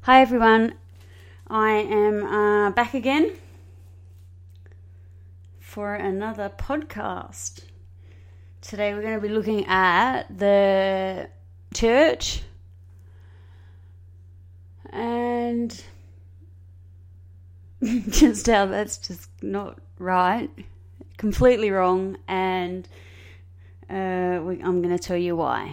Hi everyone, I am back again for another podcast. Today we're going to be looking at the church and just how that's just not right, completely wrong, and I'm going to tell you why.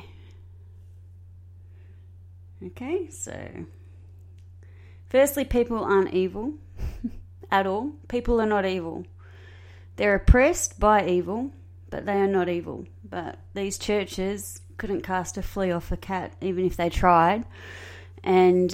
Okay, so firstly, people aren't evil at all. People are not evil. They're oppressed by evil, but they are not evil. But these churches couldn't cast a flea off a cat, even if they tried. And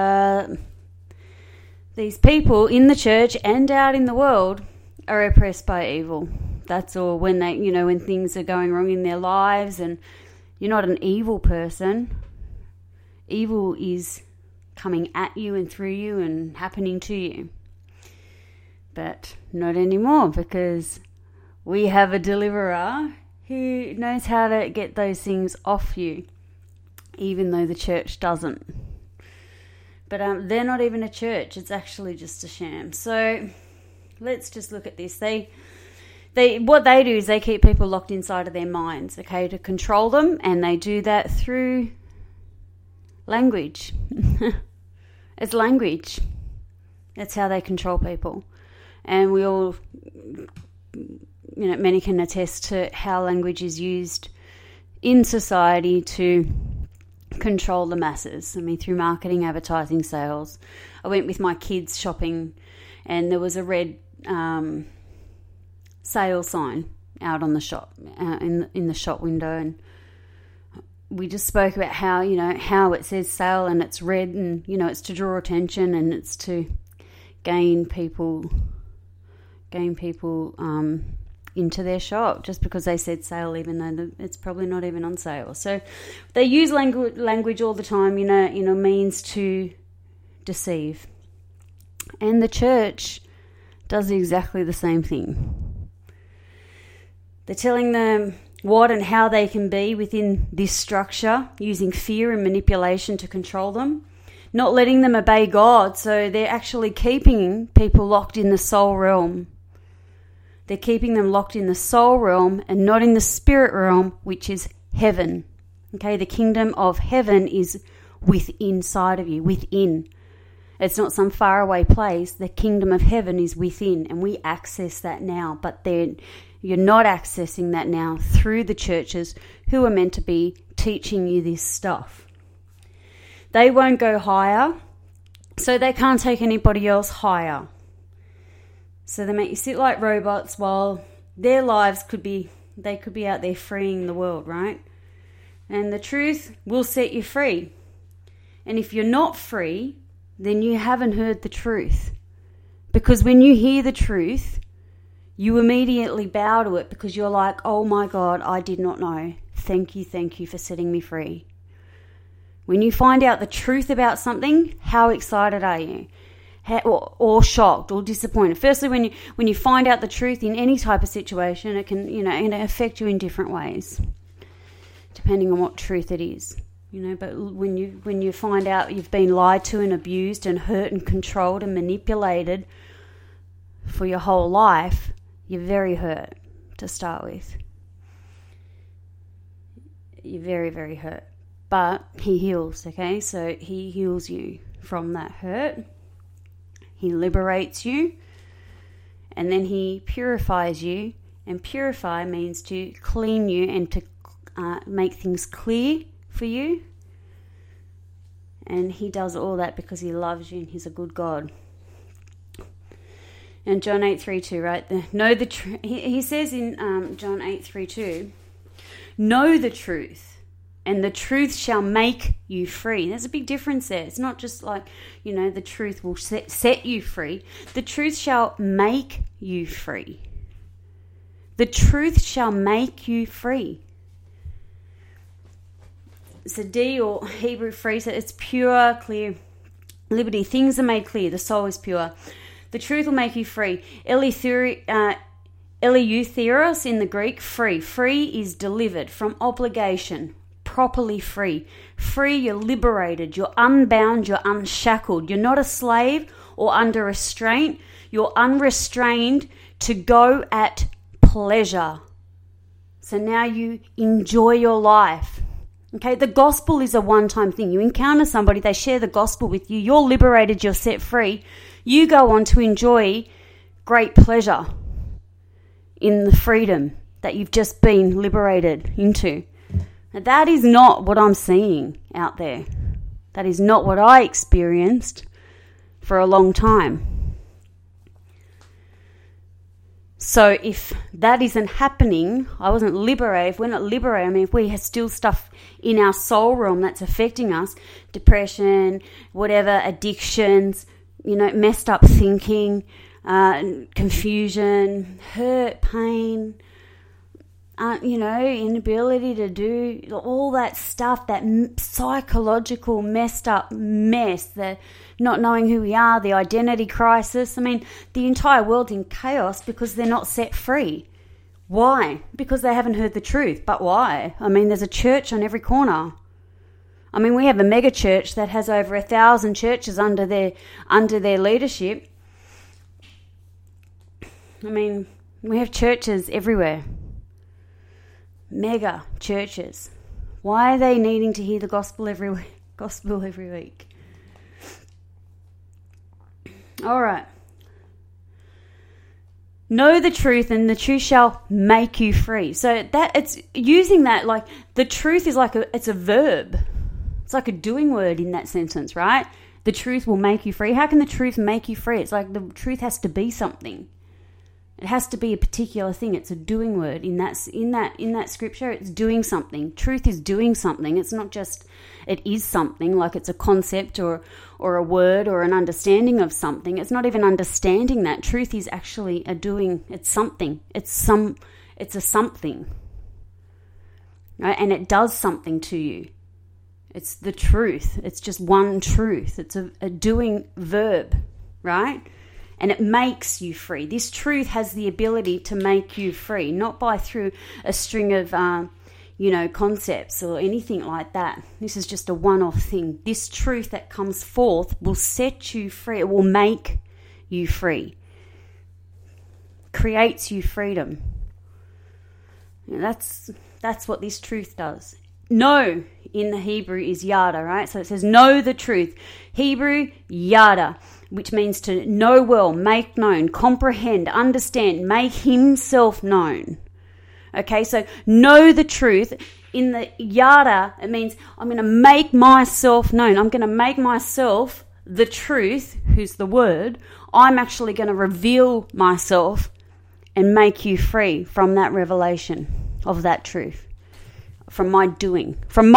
these people in the church and out in the world are oppressed by evil. That's all. When when things are going wrong in their lives, and you're not an evil person. Evil is coming at you and through you and happening to you. But not anymore, because we have a deliverer who knows how to get those things off you, even though the church doesn't. But they're not even a church. It's actually just a sham. So let's just look at this. What they do is they keep people locked inside of their minds, okay, to control them, and they do that through language. It's language. That's how they control people. And we all, many can attest to how language is used in society to control the masses. I mean, through marketing, advertising, sales. I went with my kids shopping, and there was a red sale sign out on the shop, in the shop window, and we just spoke about how it says sale and it's red, and it's to draw attention, and it's to gain people into their shop just because they said sale, even though it's probably not even on sale. So they use language all the time, means to deceive. And the church does exactly the same thing. They're telling them what and how they can be within this structure, using fear and manipulation to control them, not letting them obey God. So they're actually keeping people locked in the soul realm. They're keeping them locked in the soul realm and not in the spirit realm, which is heaven. Okay, the kingdom of heaven is inside of you, within. It's not some faraway place. The kingdom of heaven is within, and we access that now. But you're not accessing that now through the churches who are meant to be teaching you this stuff. They won't go higher, so they can't take anybody else higher. So they make you sit like robots while their lives could be out there freeing the world, right? And the truth will set you free. And if you're not free, then you haven't heard the truth. Because when you hear the truth, you immediately bow to it, because you're like, oh my God, I did not know. Thank you for setting me free. When you find out the truth about something, how excited are you? Or shocked or disappointed? Firstly, when you find out the truth in any type of situation, it can affect you in different ways, depending on what truth it is. But when you find out you've been lied to and abused and hurt and controlled and manipulated for your whole life, you're very hurt to start with. You're very, very hurt. But he heals, okay? So he heals you from that hurt. He liberates you. And then he purifies you. And purify means to clean you and to make things clear for you. And he does all that because he loves you and he's a good God. And John 8:32, right? Know the truth. He says in John 8:32, know the truth, and the truth shall make you free. There's a big difference there. It's not just like, the truth will set you free. The truth shall make you free. The truth shall make you free. It's a D or Hebrew phrase. It's pure, clear liberty. Things are made clear. The soul is pure. The truth will make you free. Eleutheros in the Greek, free. Free is delivered from obligation, properly free. Free, you're liberated, you're unbound, you're unshackled. You're not a slave or under restraint. You're unrestrained to go at pleasure. So now you enjoy your life. Okay, the gospel is a one-time thing. You encounter somebody, they share the gospel with you, you're liberated, you're set free. You go on to enjoy great pleasure in the freedom that you've just been liberated into. Now, that is not what I'm seeing out there. That is not what I experienced for a long time. So if that isn't happening, I wasn't liberated. If we're not liberated, I mean, if we have still stuff in our soul realm that's affecting us, depression, whatever, addictions, messed up thinking, confusion, hurt, pain, inability to do all that stuff, that psychological messed up mess, the not knowing who we are, the identity crisis. I mean, the entire world's in chaos because they're not set free. Why? Because they haven't heard the truth. But why? I mean, there's a church on every corner. I mean, we have a mega church that has over 1,000 churches under their leadership. I mean, we have churches everywhere. Mega churches. Why are they needing to hear the gospel every week? All right. Know the truth, and the truth shall make you free. So that it's using that, like, the truth is like it's a verb. It's like a doing word in that sentence, right? The truth will make you free. How can the truth make you free? It's like the truth has to be something. It has to be a particular thing. It's a doing word in that scripture. It's doing something. Truth is doing something. It's not just it is something, like it's a concept or a word or an understanding of something. It's not even understanding that. Truth is actually a doing. It's something. It's a something, right? And it does something to you. It's the truth. It's just one truth. It's a doing verb, right? And it makes you free. This truth has the ability to make you free, not by through a string of, concepts or anything like that. This is just a one-off thing. This truth that comes forth will set you free. It will make you free. Creates you freedom. That's what this truth does. Know in the Hebrew is yada, right? So it says know the truth. Hebrew, yada, which means to know well, make known, comprehend, understand, make himself known. Okay, so know the truth. In the yada, it means I'm going to make myself known. I'm going to make myself the truth, who's the word. I'm actually going to reveal myself and make you free from that revelation of that truth. From my doing.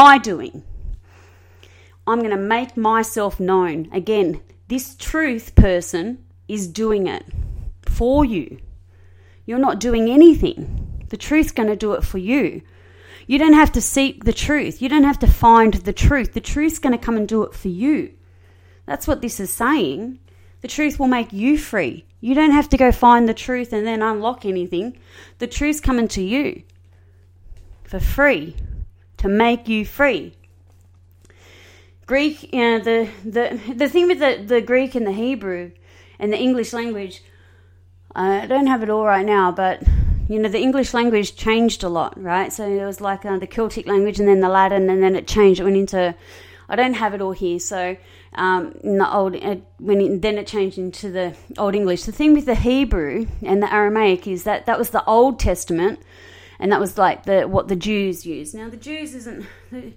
I'm going to make myself known. Again, this truth person is doing it for you. You're not doing anything. The truth's going to do it for you. You don't have to seek the truth. You don't have to find the truth. The truth's going to come and do it for you. That's what this is saying. The truth will make you free. You don't have to go find the truth and then unlock anything. The truth's coming to you for free, to make you free. Greek, the thing with the Greek and the Hebrew and the English language, I don't have it all right now, but the English language changed a lot, right? So it was like the Celtic language and then the Latin, and then it changed. It went into, I don't have it all here, so in the old, then it changed into the Old English. The thing with the Hebrew and the Aramaic is that was the Old Testament, and that was like what the Jews used. Now the Jews are,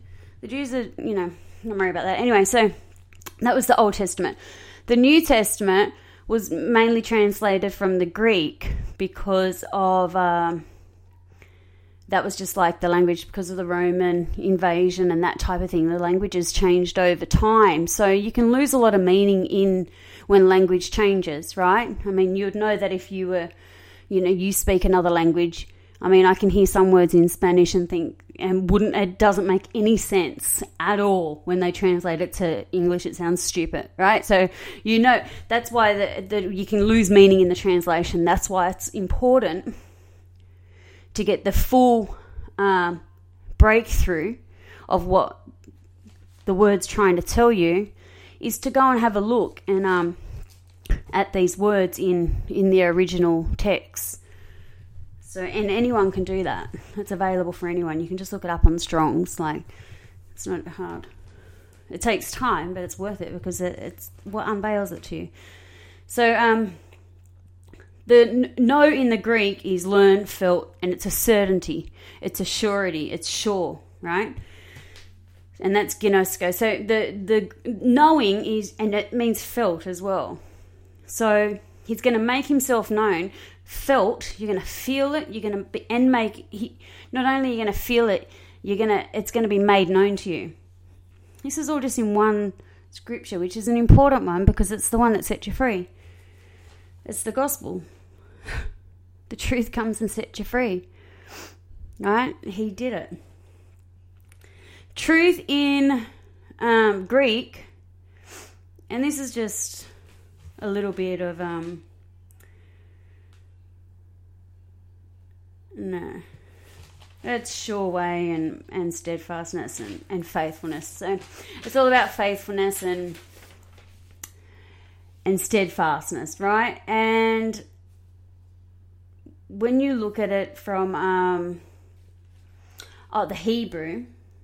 don't worry about that. Anyway, so that was the Old Testament. The New Testament was mainly translated from the Greek because of, that was just like the language because of the Roman invasion and that type of thing. The languages changed over time. So you can lose a lot of meaning when language changes, right? I mean, you would know that if you were, you speak another language. I mean, I can hear some words in Spanish and think, it doesn't make any sense at all when they translate it to English. It sounds stupid, right? So, that's why you can lose meaning in the translation. That's why it's important to get the full breakthrough of what the word's trying to tell you is to go and have a look and at these words in the original text. So, and anyone can do that. It's available for anyone. You can just look it up on Strong's. Like, it's not hard. It takes time, but it's worth it because it's what unveils it to you. So, the know in the Greek is learned, felt, and it's a certainty. It's a surety. It's sure, right? And that's ginosko. So the knowing is, and it means felt as well. So he's going to make himself known. Felt, you're going to feel it. You're going to not only are you going to feel it, it's going to be made known to you. This is all just in one scripture, which is an important one because it's the one that sets you free. It's the gospel. The truth comes and sets you free. Right? He did it. Truth in Greek, and this is just a little bit of it's sure way and steadfastness and faithfulness. So it's all about faithfulness and steadfastness, right? And when you look at it from the Hebrew,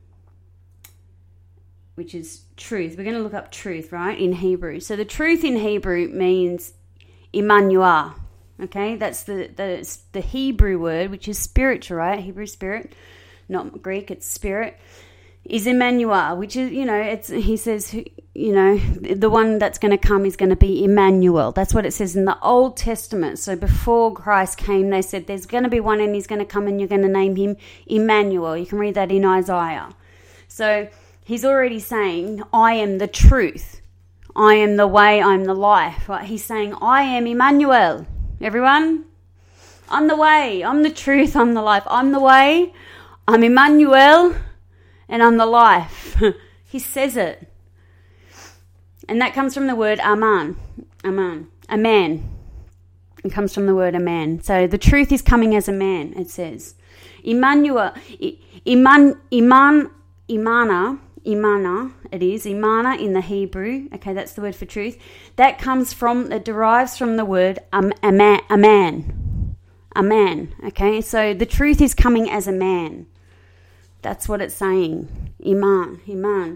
which is truth. We're going to look up truth, right, in Hebrew. So the truth in Hebrew means Emmanuel, okay? That's the Hebrew word, which is spiritual, right? Hebrew spirit, not Greek, it's spirit, is Emmanuel, which is, he says, the one that's going to come is going to be Emmanuel. That's what it says in the Old Testament. So before Christ came, they said there's going to be one and he's going to come and you're going to name him Emmanuel. You can read that in Isaiah. So he's already saying, I am the truth. I am the way, I'm the life. Right? He's saying, I am Emmanuel. Everyone? I'm the way, I'm the truth, I'm the life. I'm the way, I'm Emmanuel, and I'm the life. He says it. And that comes from the word aman. Aman. A man. It comes from the word a man. So the truth is coming as a man, it says. Emmanuel. Imana, it is. Imana in the Hebrew. Okay, that's the word for truth. That derives from the word a man. A man. Okay, so the truth is coming as a man. That's what it's saying. Iman.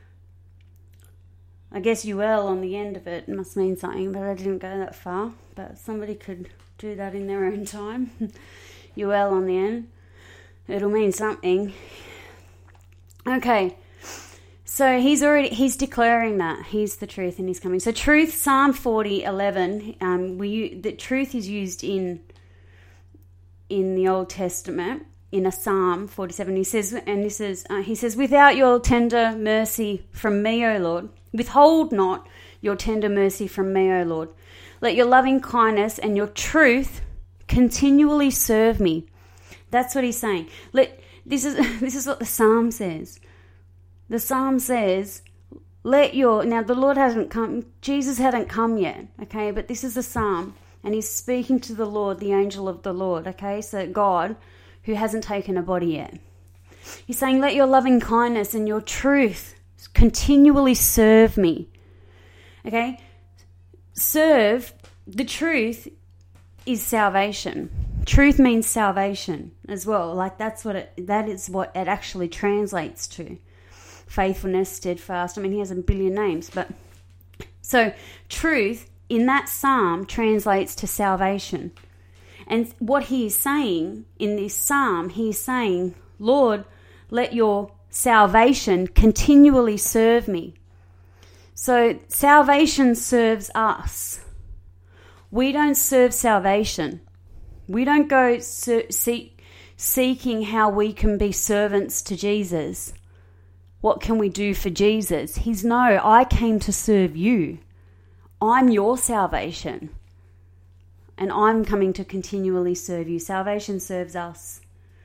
I guess UL on the end of it must mean something, but I didn't go that far. But somebody could do that in their own time. UL on the end. It'll mean something. Okay. So he's declaring that. He's the truth and he's coming. So truth, Psalm 40:11, the truth is used in the Old Testament. In a Psalm 47, he says, without your tender mercy from me, O Lord, withhold not your tender mercy from me, O Lord. Let your loving kindness and your truth continually serve me. That's what he's saying. This is what the Psalm says. The Psalm says, now the Lord hasn't come, Jesus hadn't come yet, okay, but this is the Psalm, and he's speaking to the Lord, the angel of the Lord, okay, so God, who hasn't taken a body yet. He's saying, let your loving kindness and your truth continually serve me. Okay? Serve, the truth is salvation. Truth means salvation as well. Like that is what it actually translates to. Faithfulness, steadfast. I mean, he has a billion names, but so truth in that psalm translates to salvation. And what he is saying in this psalm, he is saying, Lord, let your salvation continually serve me. So salvation serves us. We don't serve salvation. We don't go seeking how we can be servants to Jesus. What can we do for Jesus? No, I came to serve you. I'm your salvation. And I'm coming to continually serve you. Salvation serves us.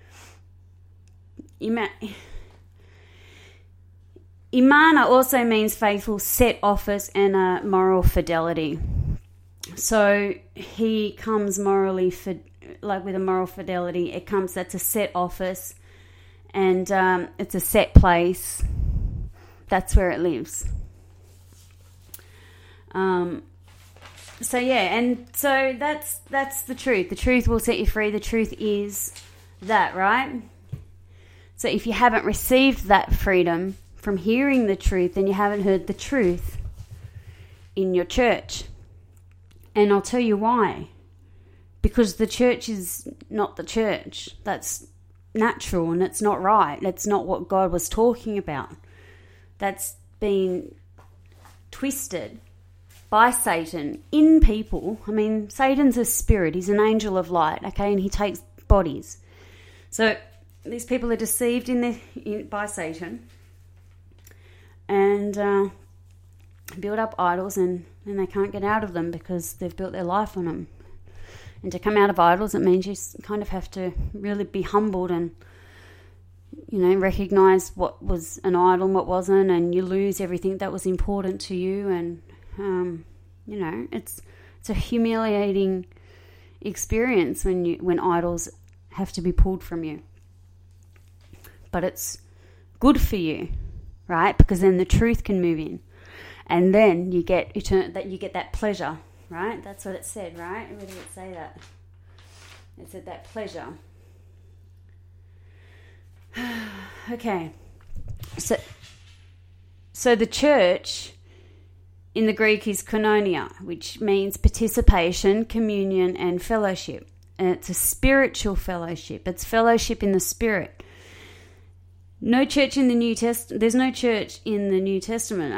Imana also means faithful, set office, and a moral fidelity. So he comes morally, with a moral fidelity. That's a set office, and it's a set place. That's where it lives. So that's the truth. The truth will set you free. The truth is that, right? So if you haven't received that freedom from hearing the truth, then you haven't heard the truth in your church. And I'll tell you why. Because the church is not the church. That's natural and it's not right. That's not what God was talking about. That's been twisted by Satan in people. I mean, Satan's a spirit. He's an angel of light, okay? And he takes bodies. So these people are deceived by Satan and build up idols, and they can't get out of them because they've built their life on them. And to come out of idols, it means you kind of have to really be humbled and, recognize what was an idol and what wasn't, and you lose everything that was important to you. And, it's a humiliating experience when idols have to be pulled from you. But it's good for you, right? Because then the truth can move in. And then you get that pleasure, right? That's what it said, right? Where did it say that? It said that pleasure. Okay. So the church in the Greek is koinonia, which means participation, communion, and fellowship. And it's a spiritual fellowship. It's fellowship in the Spirit. No church in the New Testament. There's no church in the New Testament.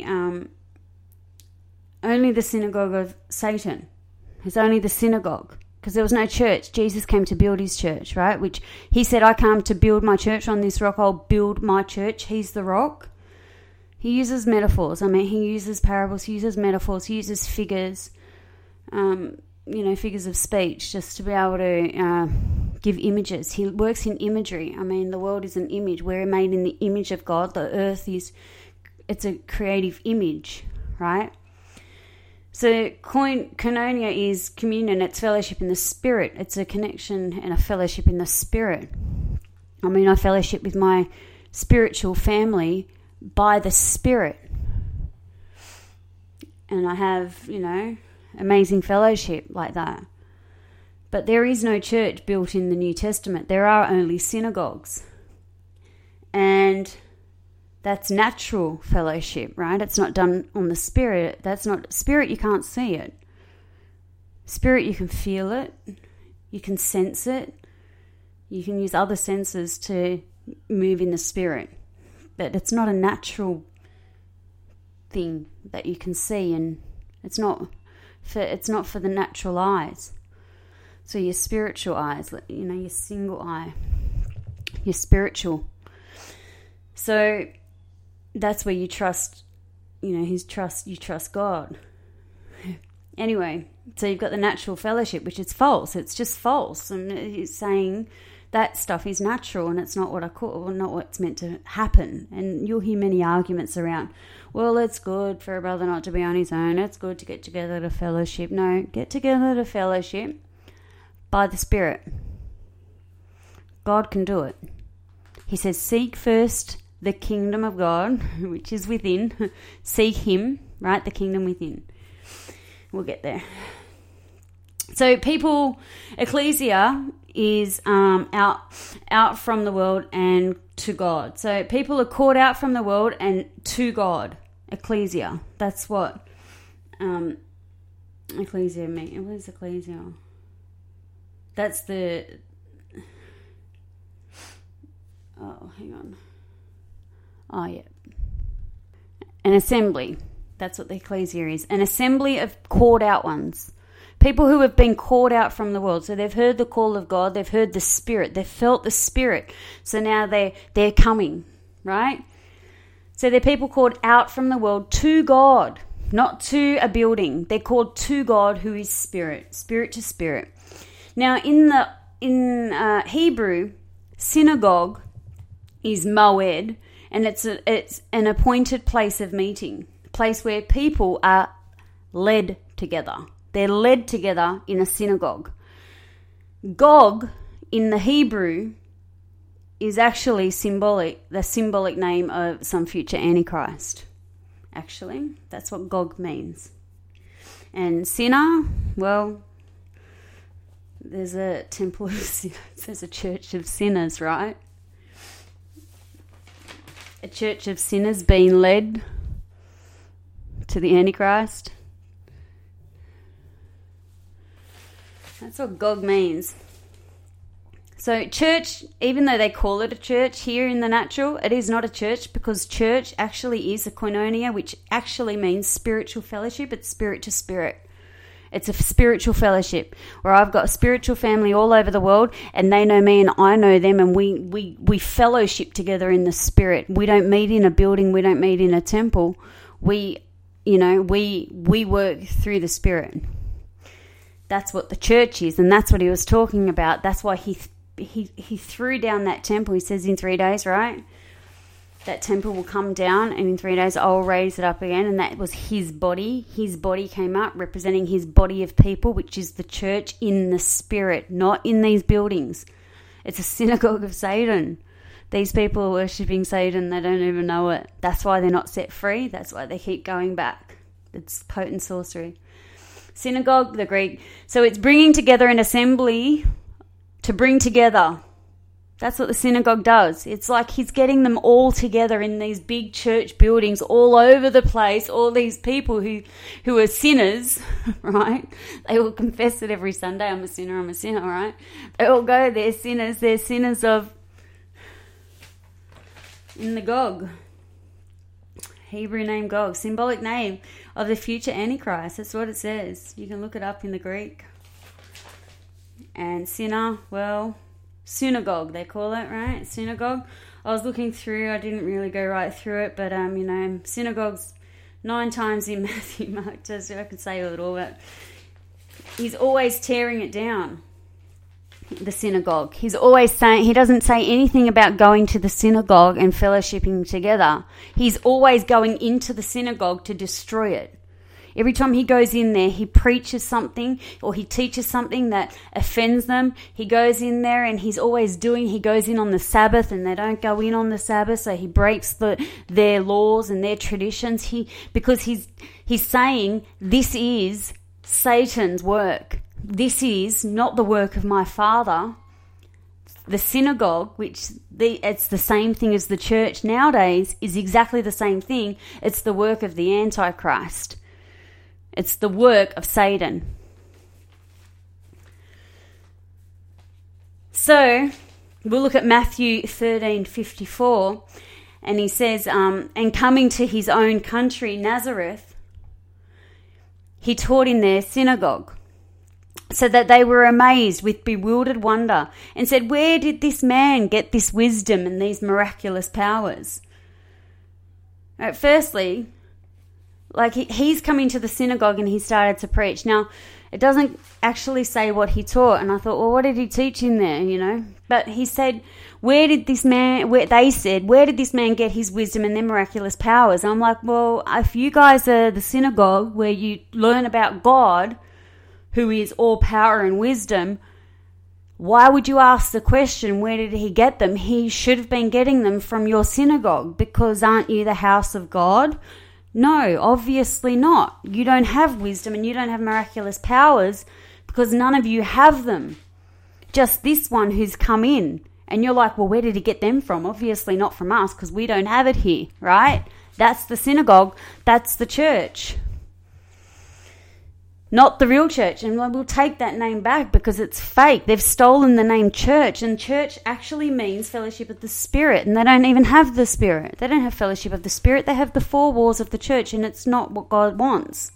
Only the synagogue of Satan. It's only the synagogue, because there was no church. Jesus came to build his church, right? Which he said, "I come to build my church on this rock. I'll build my church." He's the rock. He uses metaphors. He uses parables. He uses metaphors. He uses figures. Figures of speech, just to be able to give images. He works in imagery. The world is an image. We're made in the image of God. The earth it's a creative image, right? So koinonia is communion. It's fellowship in the Spirit. It's a connection and a fellowship in the Spirit. I fellowship with my spiritual family by the Spirit. And I have, amazing fellowship like that. But there is no church built in the New Testament. There are only synagogues. And that's natural fellowship, right? It's not done on the Spirit. That's not Spirit, you can't see it. Spirit, you can feel it. You can sense it. You can use other senses to move in the Spirit. But it's not a natural thing that you can see, and it's not for the natural eyes. So your spiritual eyes, your single eye, your spiritual. So that's where you trust, you trust God. Anyway, so you've got the natural fellowship, which is false. It's just false. And he's saying that stuff is natural and it's not not what's meant to happen. And you'll hear many arguments around, well, it's good for a brother not to be on his own. It's good to get together to fellowship. No, get together to fellowship by the Spirit. God can do it. He says, seek first the kingdom of God, which is within. Seek him, right? The kingdom within. We'll get there. So ecclesia is out from the world and to God. So people are called out from the world and to God. Ecclesia. That's what ecclesia means. What is ecclesia? That's the... Oh, hang on. Oh, yeah. An assembly. That's what the ecclesia is. An assembly of called out ones. People who have been called out from the world. So they've heard the call of God. They've heard the Spirit. They've felt the Spirit. So now they're coming, right? So they're people called out from the world to God, not to a building. They're called to God, who is Spirit, Spirit to Spirit. Now, in Hebrew, synagogue is moed, and it's an appointed place of meeting, a place where people are led together. They're led together in a synagogue. Gog in the Hebrew is actually the symbolic name of some future Antichrist. Actually, that's what Gog means. And sinner, well, there's a temple of sinners, there's a church of sinners, right? A church of sinners being led to the Antichrist. That's what Gog means. So church, even though they call it a church here in the natural, it is not a church, because church actually is a koinonia, which actually means spiritual fellowship. It's spirit to spirit. It's a spiritual fellowship where I've got a spiritual family all over the world, and they know me and I know them, and we fellowship together in the spirit. We don't meet in a building. We don't meet in a temple. We work through the spirit. That's what the church is, and that's what he was talking about. That's why he threw down that temple. He says in 3 days, right? That temple will come down, and in 3 days I'll raise it up again. And that was his body. His body came up, representing his body of people, which is the church in the spirit, not in these buildings. It's a synagogue of Satan. These people are worshipping Satan. They don't even know it. That's why they're not set free. That's why they keep going back. It's potent sorcery. Synagogue, the Greek. So it's bringing together an assembly to bring together. That's what the synagogue does. It's like he's getting them all together in these big church buildings all over the place, all these people who are sinners, right? They all confess it every Sunday. I'm a sinner, right? They all go, they're sinners of in the Gog. Hebrew name Gog, symbolic name of the future Antichrist. That's what it says. You can look it up in the Greek. And sinner, well, synagogue, they call it, right? Synagogue. I was looking through, I didn't really go right through it, but, synagogues 9 times in Matthew, Mark, just I could say it all, but he's always tearing it down, the synagogue. He's always saying, he doesn't say anything about going to the synagogue and fellowshipping together. He's always going into the synagogue to destroy it. Every time he goes in there, he preaches something or he teaches something that offends them. He goes in there and he goes in on the Sabbath, and they don't go in on the Sabbath, so he breaks their laws and their traditions. Because he's saying this is Satan's work. This is not the work of my Father. The synagogue, it's the same thing as the church nowadays, is exactly the same thing. It's the work of the Antichrist. It's the work of Satan. So we'll look at Matthew 13:54, and he says, and coming to his own country, Nazareth, he taught in their synagogue, so that they were amazed with bewildered wonder, and said, where did this man get this wisdom and these miraculous powers? Right, firstly, like he's come into the synagogue and he started to preach. Now, it doesn't actually say what he taught, and I thought, well, what did he teach in there, But he said, where did this man get his wisdom and their miraculous powers? And I'm like, well, if you guys are the synagogue where you learn about God, who is all power and wisdom, why would you ask the question, where did he get them? He should have been getting them from your synagogue, because aren't you the house of God? No, obviously not. You don't have wisdom and you don't have miraculous powers because none of you have them. Just this one who's come in. And you're like, well, where did he get them from? Obviously not from us, because we don't have it here, right? That's the synagogue. That's the church. Not the real church. And we'll take that name back because it's fake. They've stolen the name church, and church actually means fellowship of the Spirit, and they don't even have the Spirit. They don't have fellowship of the Spirit. They have the 4 walls of the church, and it's not what God wants.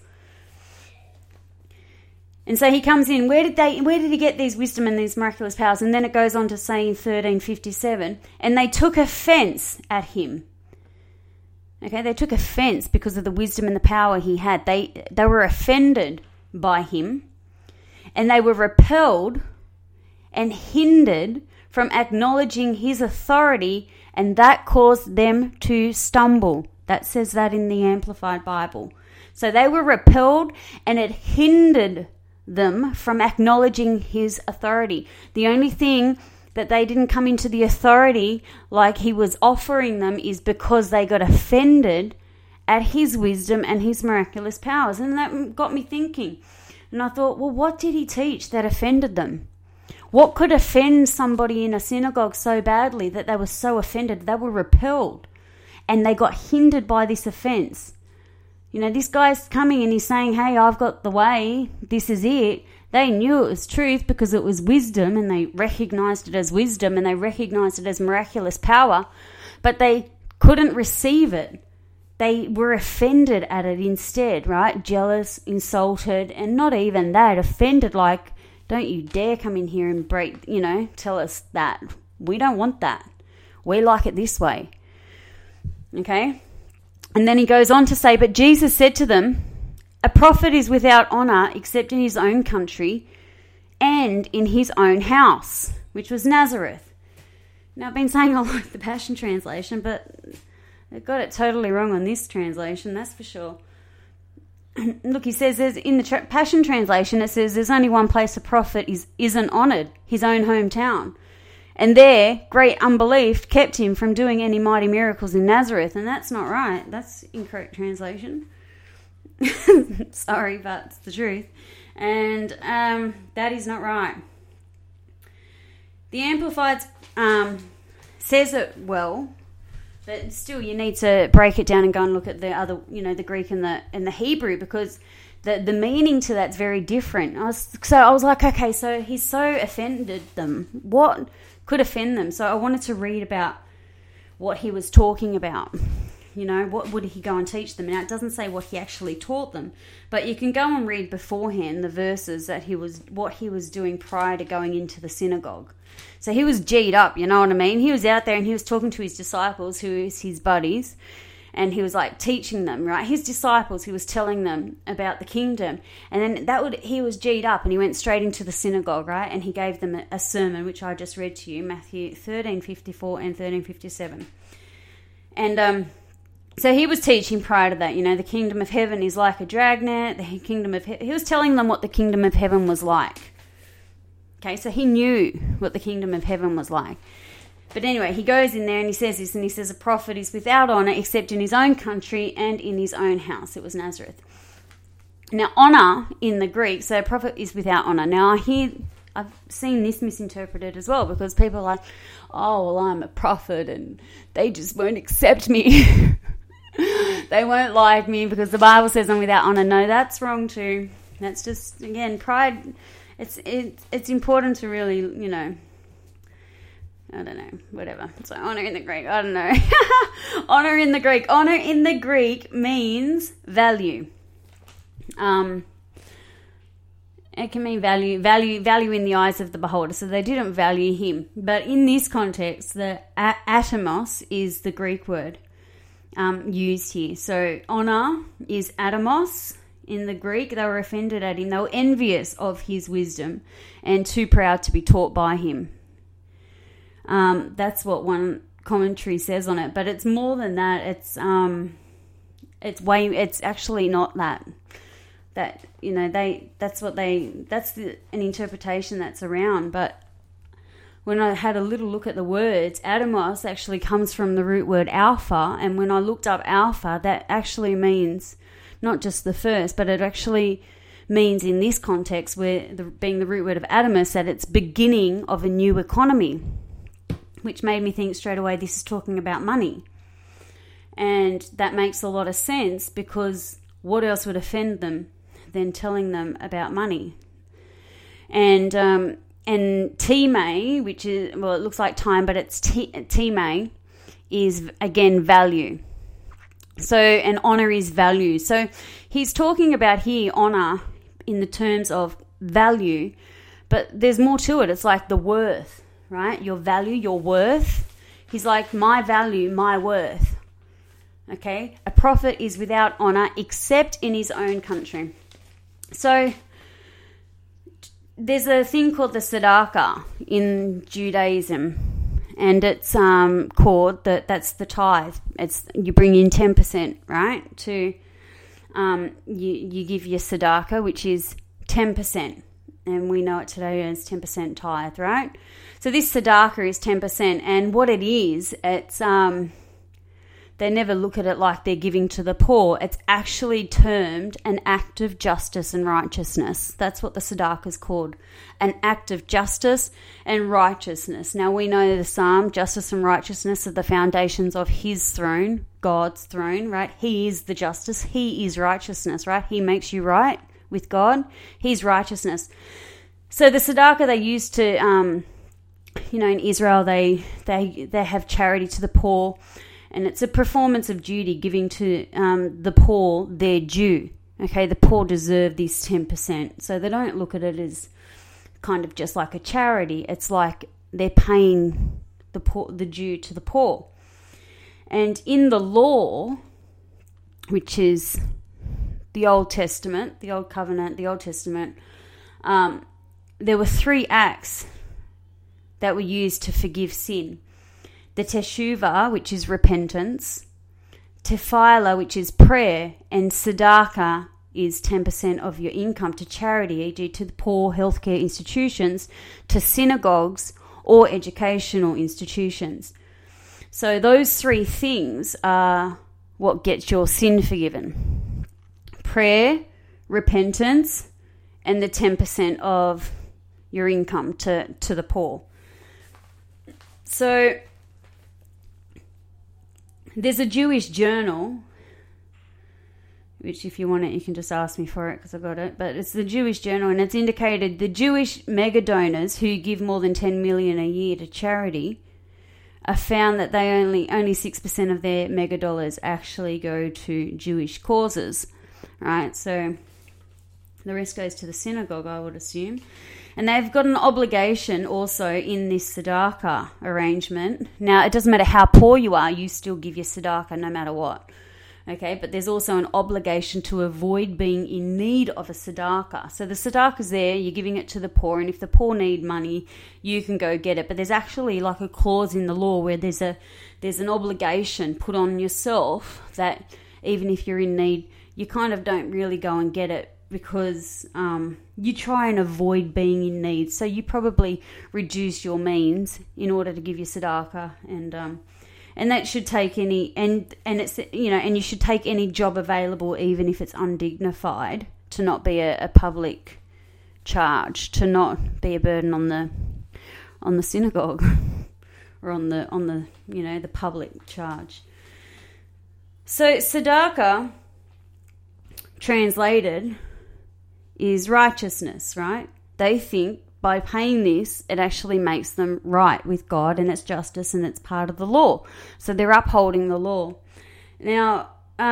And so he comes in, where did he get these wisdom and these miraculous powers? And then it goes on to say in 13:57, and they took offense at him. Okay, they took offense because of the wisdom and the power he had. They were offended by him, and they were repelled and hindered from acknowledging his authority, and that caused them to stumble. That says that in the Amplified Bible. So they were repelled, and it hindered them from acknowledging his authority. The only thing that they didn't come into the authority like he was offering them is because they got offended at his wisdom and his miraculous powers. And that got me thinking. And I thought, well, what did he teach that offended them? What could offend somebody in a synagogue so badly that they were so offended? They were repelled and they got hindered by this offense. You know, this guy's coming and he's saying, hey, I've got the way. This is it. They knew it was truth because it was wisdom, and they recognized it as wisdom, and they recognized it as miraculous power, but they couldn't receive it. They were offended at it instead, right? Jealous, insulted, and not even that, offended like, don't you dare come in here and tell us that. We don't want that. We like it this way. Okay? And then he goes on to say, but Jesus said to them, a prophet is without honor except in his own country and in his own house, which was Nazareth. Now, I've been saying I like the Passion Translation, but they got it totally wrong on this translation, that's for sure. Look, he says in the Passion Translation, it says there's only one place a prophet isn't honored, his own hometown. And there, great unbelief kept him from doing any mighty miracles in Nazareth. And that's not right. That's incorrect translation. Sorry, but it's the truth. And that is not right. The Amplified says it well, but still you need to break it down and go and look at the other, the Greek and the Hebrew, because the meaning to that's very different. I was like, okay, so he's so offended them. What could offend them? So I wanted to read about what he was talking about. What would he go and teach them? Now, it doesn't say what he actually taught them, but you can go and read beforehand the verses that what he was doing prior to going into the synagogue. So he was G'd up, you know what I mean? He was out there and he was talking to his disciples, who is his buddies, and he was like teaching them, right? His disciples, he was telling them about the kingdom. And then he was G'd up and he went straight into the synagogue, right? And he gave them a sermon, which I just read to you, Matthew 13:54 and 13:57. And so he was teaching prior to that, the kingdom of heaven is like a dragnet. He was telling them what the kingdom of heaven was like. Okay, so he knew what the kingdom of heaven was like. But anyway, he goes in there and he says this, and he says a prophet is without honor except in his own country and in his own house. It was Nazareth. Now, honor in the Greek, so a prophet is without honor. Now, I've seen this misinterpreted as well, because people are like, oh, well, I'm a prophet and they just won't accept me. They won't like me because the Bible says I'm without honor. No, that's wrong too. That's just, again, pride. It's important to really, I don't know, whatever. So honor in the Greek, I don't know. Honor in the Greek. Honor in the Greek means value. It can mean value in the eyes of the beholder. So they didn't value him. But in this context, the atomos is the Greek word used here. So honor is atomos in the Greek. They were offended at him. They were envious of his wisdom and too proud to be taught by him. That's what one commentary says on it, but it's more than that. It's actually not that that's an interpretation that's around. But when I had a little look at the words, atomos actually comes from the root word alpha, and when I looked up alpha, that actually means not just the first, but it actually means in this context, being the root word of atomos, that it's beginning of a new economy, which made me think straight away this is talking about money. And that makes a lot of sense, because what else would offend them than telling them about money? And time, which is, well, it looks like time, but it's time, is again value. So, and honor is value. So he's talking about here honor in the terms of value, but there's more to it. It's like the worth, right? Your value, your worth. He's like, my value, my worth. Okay? A prophet is without honor except in his own country. So there's a thing called the tzedakah in Judaism, and it's called that's the tithe. It's you bring in 10%, right? To you give your tzedakah, which is 10%. and we know it today as 10% tithe, right? So this tzedakah is 10%, and what it is, it's they never look at it like they're giving to the poor. It's actually termed an act of justice and righteousness. That's what the tzedakah is called, an act of justice and righteousness. Now we know the psalm, justice and righteousness are the foundations of his throne, God's throne, right? He is the justice. He is righteousness, right? He makes you right with God. He's righteousness. So the tzedakah they used to, in Israel, they have charity to the poor. And it's a performance of duty, giving to the poor their due. Okay, the poor deserve this 10%. So they don't look at it as kind of just like a charity. It's like they're paying the due to the poor. And in the law, which is the Old Testament, the Old Covenant, the Old Testament, there were 3 acts that were used to forgive sin. The teshuvah, which is repentance, tefillah, which is prayer, and tzedakah is 10% of your income to charity, e.g. to the poor, healthcare institutions, to synagogues or educational institutions. So those 3 things are what gets your sin forgiven. Prayer, repentance, and the 10% of your income to the poor. So there's a Jewish journal, which if you want it, you can just ask me for it because I've got it. But it's the Jewish journal, and it's indicated the Jewish mega donors who give more than $10 million a year to charity are found that they only 6% of their mega dollars actually go to Jewish causes, right? So the rest goes to the synagogue, I would assume. And they've got an obligation also in this tzedakah arrangement. Now, it doesn't matter how poor you are, you still give your tzedakah no matter what. Okay, but there's also an obligation to avoid being in need of a tzedakah. So the tzedakah's there, you're giving it to the poor, and if the poor need money, you can go get it. But there's actually like a clause in the law where there's an obligation put on yourself that even if you're in need, you kind of don't really go and get it, because you try and avoid being in need. So you probably reduce your means in order to give your tzedakah, and that should take any and it's and you should take any job available, even if it's undignified, to not be a public charge, to not be a burden on the synagogue or on the the public charge. So tzedakah, translated, is righteousness, right? They think by paying this, it actually makes them right with God, and it's justice, and it's part of the law. So they're upholding the law. Now,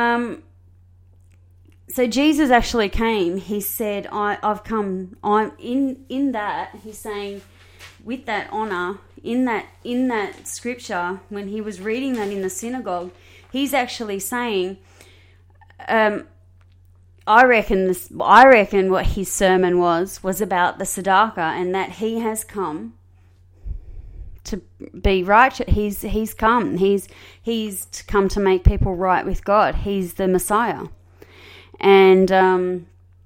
so Jesus actually came. He said, I've come. I'm in that. He's saying, with that honor, in that scripture, when he was reading that in the synagogue, he's actually saying, I reckon what his sermon was about the tzedakah, and that he has come to be righteous. He's come to make people right with God. He's the Messiah, and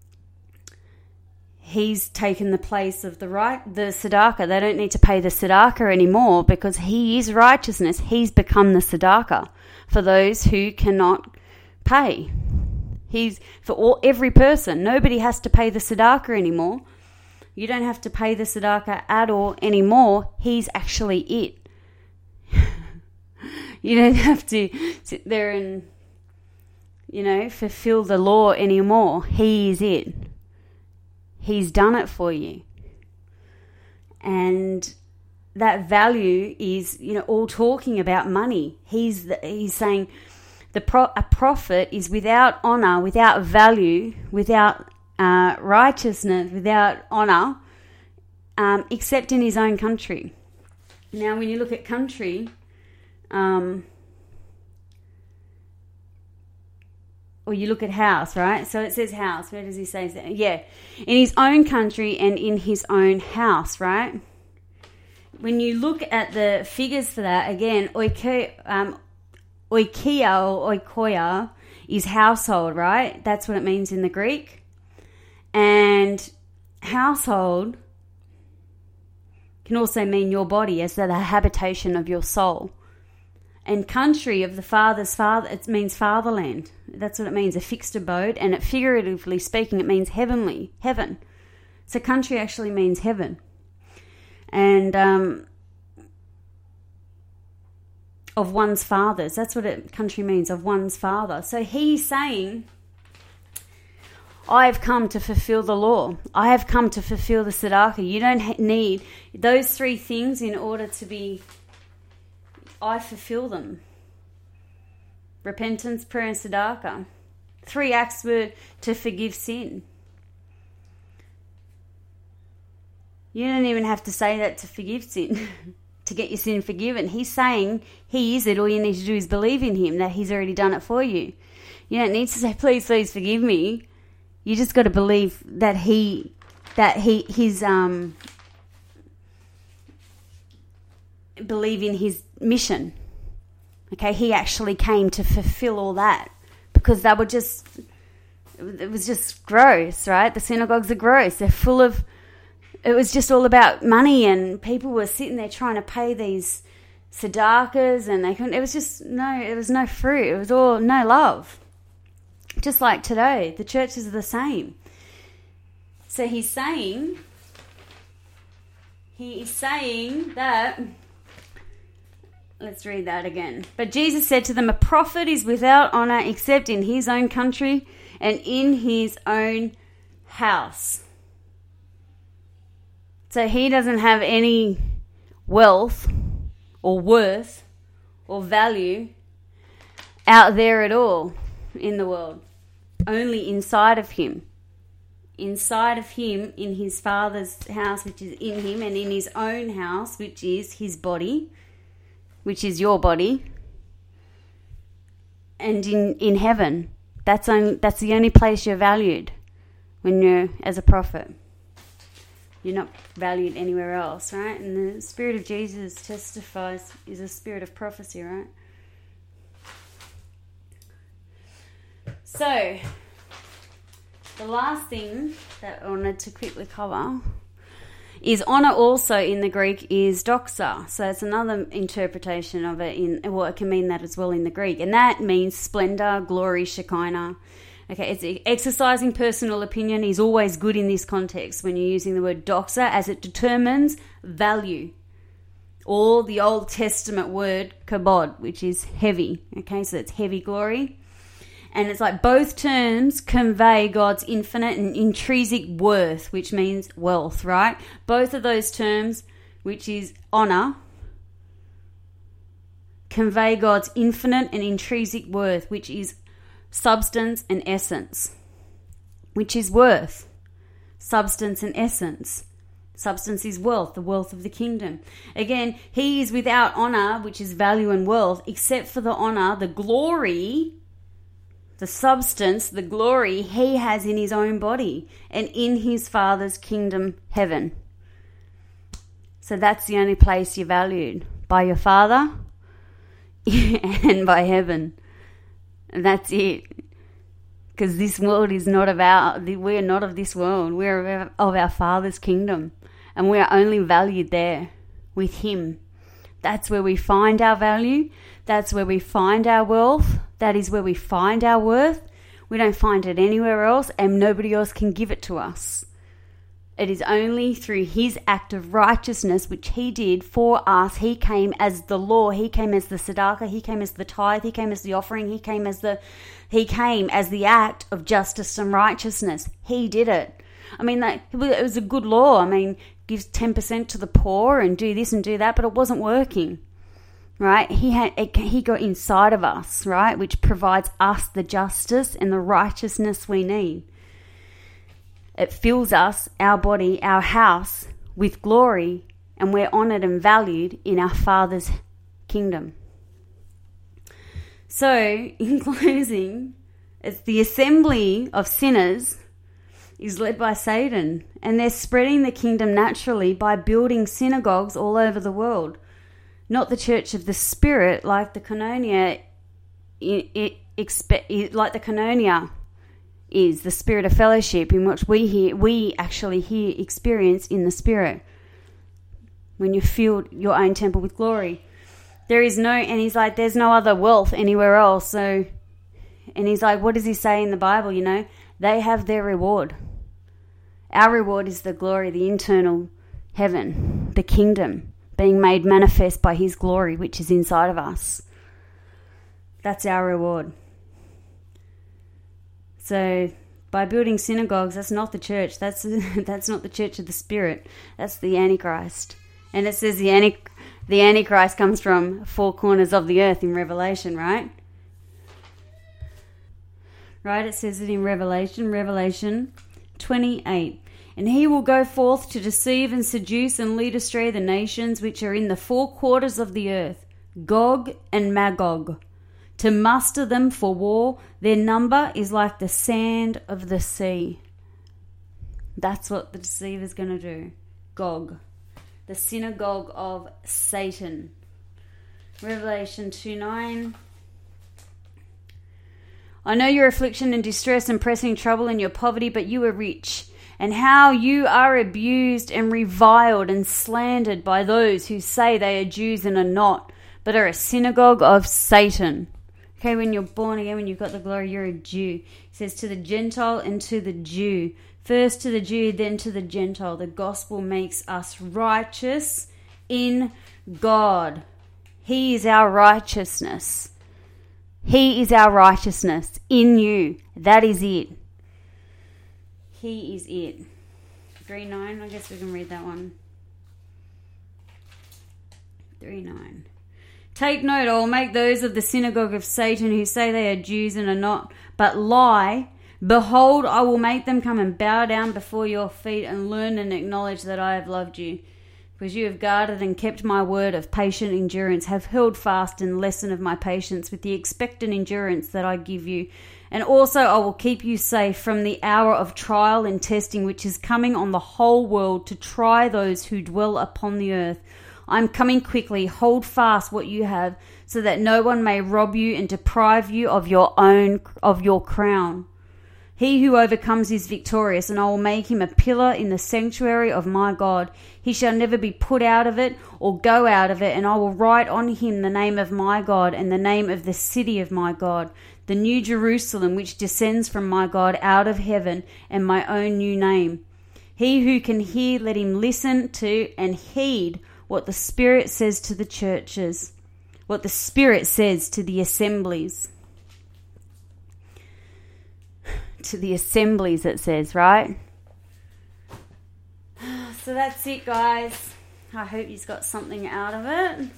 he's taken the place of the tzedakah. They don't need to pay the tzedakah anymore because he is righteousness. He's become the tzedakah for those who cannot pay. He's for every person. Nobody has to pay the tzedakah anymore. You don't have to pay the tzedakah at all anymore. He's actually it. You don't have to sit there and, fulfill the law anymore. He is it. He's done it for you. And that value is, all talking about money. He's saying, a prophet is without honor, without value, without righteousness, without honor, except in his own country. Now, when you look at country, or you look at house, right? So it says house. Where does he say that? Yeah, in his own country and in his own house, right? When you look at the figures for that, again, oikoia or oikoia is household, right? That's what it means in the Greek. And household can also mean your body as the habitation of your soul. And country of the father's father, it means fatherland. That's what it means, a fixed abode. And figuratively speaking, it means heavenly, heaven. So country actually means heaven. And of one's fathers. That's what country means, of one's father. So he's saying, I have come to fulfill the law. I have come to fulfill the tzedakah. You don't need those three things in order to be... I fulfill them. Repentance, prayer, and tzedakah. 3 acts were to forgive sin. You don't even have to say that to forgive sin, to get your sin forgiven. He's saying he is it. All you need to do is believe in him, that he's already done it for you. You don't need to say, please forgive me. You just got to believe that his believe in his mission. Okay, he actually came to fulfill all that, because it was just gross, right? The synagogues are gross. They're full of, it was just all about money, and people were sitting there trying to pay these tzedakahs, and they couldn't, it was no fruit. It was all no love. Just like today, the churches are the same. So he's saying that, let's read that again. But Jesus said to them, a prophet is without honor except in his own country and in his own house. So he doesn't have any wealth or worth or value out there at all in the world. Only inside of him. Inside of him, in his Father's house, which is in him, and in his own house, which is his body, which is your body, and in heaven. That's the only place you're valued when you're as a prophet. You're not valued anywhere else, right? And the Spirit of Jesus testifies, is a spirit of prophecy, right? So, the last thing that I wanted to quickly cover is honor. Also in the Greek is doxa. So it's another interpretation of it. It can mean that as well in the Greek. And that means splendor, glory, shekinah. Okay, it's exercising personal opinion is always good in this context when you're using the word doxa, as it determines value. Or the Old Testament word kabod, which is heavy. Okay, so it's heavy glory. And it's like both terms convey God's infinite and intrinsic worth, which means wealth, right? Both of those terms, which is honor, convey God's infinite and intrinsic worth, which is substance and essence, which is worth, substance and essence. Substance is wealth, the wealth of the kingdom. Again, he is without honor, which is value and wealth, except for the honor, the glory, the substance, the glory he has in his own body and in his Father's kingdom, heaven. So that's the only place you're valued, by your Father and by heaven. And that's it. Because this world is not we're not of this world. We're of our Father's kingdom. And we're only valued there with him. That's where we find our value. That's where we find our wealth. That is where we find our worth. We don't find it anywhere else, and nobody else can give it to us. It is only through his act of righteousness, which he did for us. He came as the law. He came as the tzedakah. He came as the tithe. He came as the offering. He came as the act of justice and righteousness. He did it. I mean, it was a good law. I mean, give 10% to the poor and do this and do that, but it wasn't working. Right? He got inside of us, right? Which provides us the justice and the righteousness we need. It fills us, our body, our house with glory, and we're honored and valued in our Father's kingdom. So, in closing, it's the assembly of sinners is led by Satan, and they're spreading the kingdom naturally by building synagogues all over the world. Not the church of the Spirit, like the Koinonia, is the spirit of fellowship, in which we actually experience in the Spirit. When you fill your own temple with glory. And he's like, there's no other wealth anywhere else. And he's like, what does he say in the Bible? They have their reward. Our reward is the glory, the internal heaven, the kingdom, being made manifest by his glory, which is inside of us. That's our reward. So by building synagogues, that's not the church. That's not the church of the Spirit. That's the Antichrist. And it says the Antichrist comes from four corners of the earth in Revelation, right? Right, it says it in Revelation 28. And he will go forth to deceive and seduce and lead astray the nations which are in the four quarters of the earth, Gog and Magog, to muster them for war. Their number is like the sand of the sea. That's what the deceiver's going to do. Gog, the synagogue of Satan. Revelation 2:9. I know your affliction and distress and pressing trouble and your poverty, but you are rich, and how you are abused and reviled and slandered by those who say they are Jews and are not, but are a synagogue of Satan. Okay, when you're born again, when you've got the glory, you're a Jew. It says to the Gentile and to the Jew. First to the Jew, then to the Gentile. The gospel makes us righteous in God. He is our righteousness. He is our righteousness in you. That is it. He is it. 3:9, I guess we can read that one. 3:9. Take note, I will make those of the synagogue of Satan who say they are Jews and are not, but lie. Behold, I will make them come and bow down before your feet and learn and acknowledge that I have loved you. Because you have guarded and kept my word of patient endurance, have held fast in the lesson of my patience with the expectant endurance that I give you. And also I will keep you safe from the hour of trial and testing which is coming on the whole world to try those who dwell upon the earth. I am coming quickly. Hold fast what you have, so that no one may rob you and deprive you of your crown. He who overcomes is victorious, and I will make him a pillar in the sanctuary of my God. He shall never be put out of it or go out of it, and I will write on him the name of my God and the name of the city of my God, the new Jerusalem which descends from my God out of heaven, and my own new name. He who can hear, let him listen to and heed what the Spirit says to the churches, what the Spirit says to the assemblies. To the assemblies, it says, right? So that's it, guys. I hope you've got something out of it.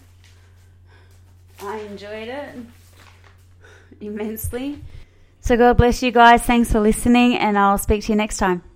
I enjoyed it immensely. So God bless you guys. Thanks for listening, and I'll speak to you next time.